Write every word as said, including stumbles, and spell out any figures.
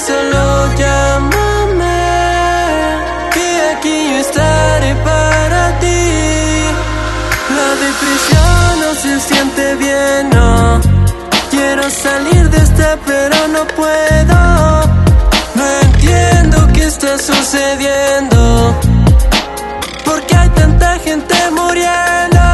solo llámame, que aquí yo estaré para ti. La depresión no se siente bien, no. Quiero salir de esta pero no puedo. No entiendo qué está sucediendo, porque hay tanta gente muriendo.